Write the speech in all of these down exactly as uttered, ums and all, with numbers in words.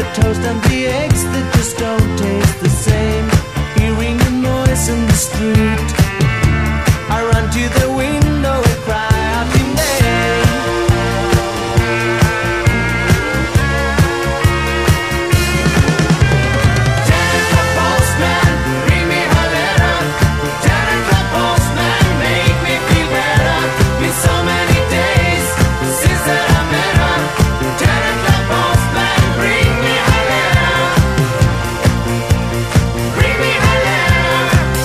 the toast and the eggs that just don't taste the same. Hearing the noise in the street, I run to the window and cry out your name. Janet the postman, bring me her letter. Janet the postman, make me feel better. Been so many days since that I met her. Janet the postman, bring me her letter. Bring me her letter.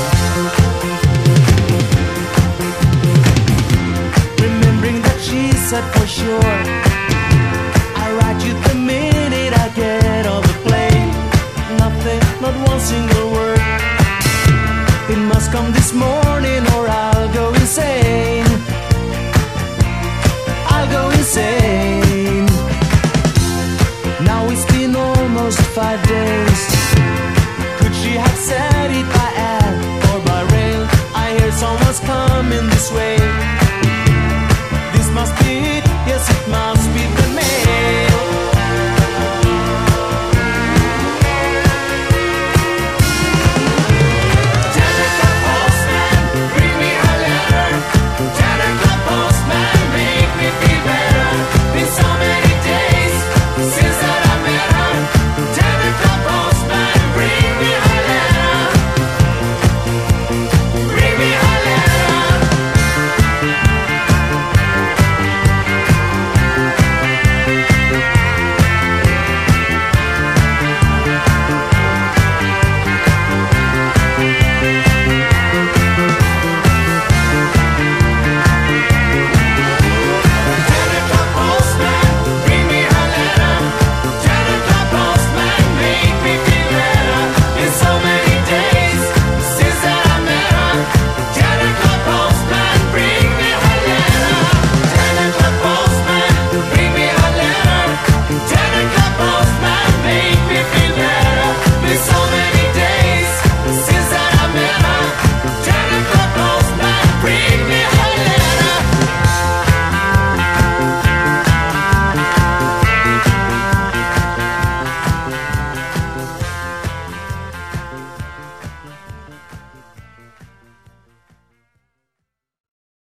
Remembering that she said for sure, I write you the minute I get on the plane. Nothing, not one single word. It must come this morning or I'll go insane. I'll go insane. Now it's been almost five days. Could she have said it by air or by rail? I hear someone's coming this way.